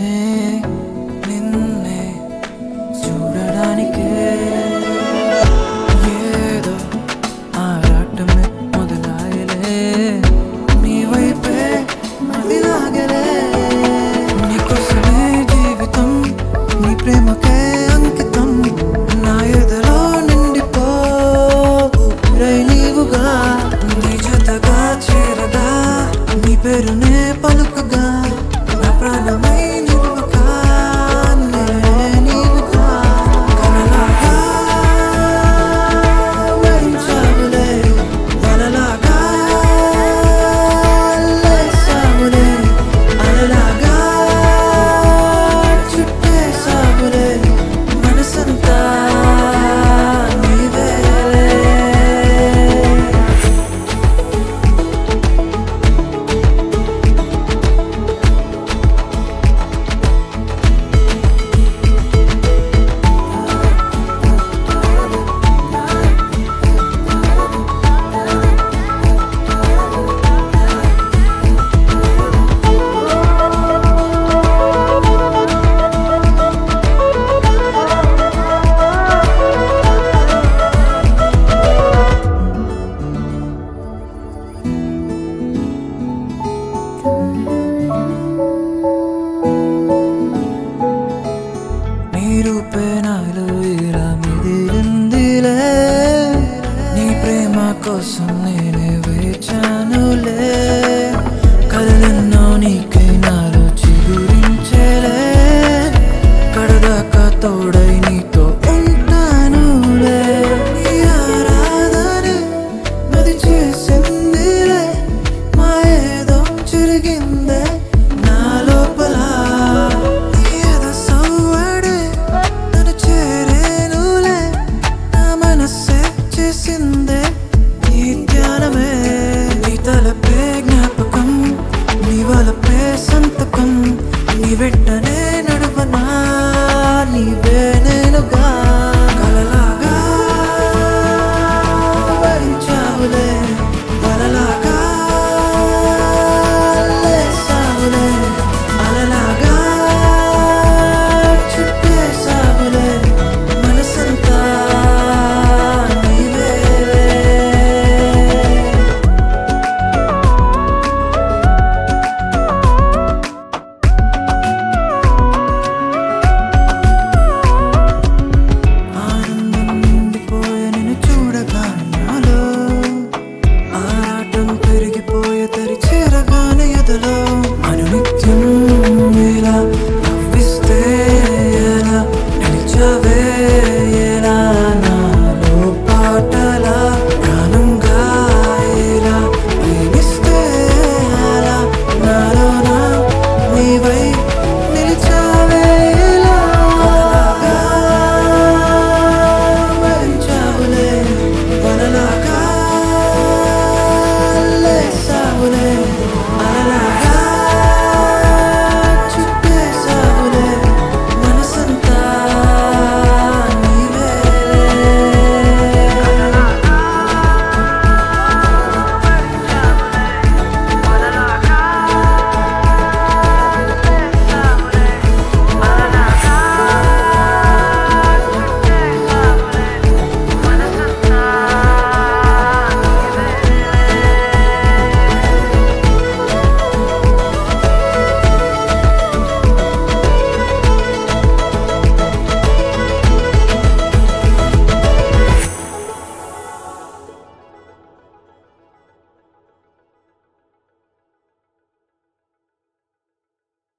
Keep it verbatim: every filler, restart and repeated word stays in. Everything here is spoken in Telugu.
నిన్నే చూడడానికే ఏదో ఆరాటమే మొదలాయలే నీ వైపే మదిలాగలే నీకోసమే జీవితం నీ ప్రేమకే అంకితం నా ఎదలో నిండిపో ఊపిరై నీవుగా నీ జతగా చేరగా నీ పేరునే పలుకగా నా ప్రాణమై నిలువగా నేనే నీవుగా కలలాగా వరించావులే వలలాగా లేసావులే అలలాగా చుట్టేసావులే మనసంతా నీవేలే నీ రూపే నాలో ఇలా మిదిలిందిలే నీ ప్రేమ కోసం నేనే వేచానులే కలలెన్నో నీకై నాలో చిగురించేలే కడదాకా తోడ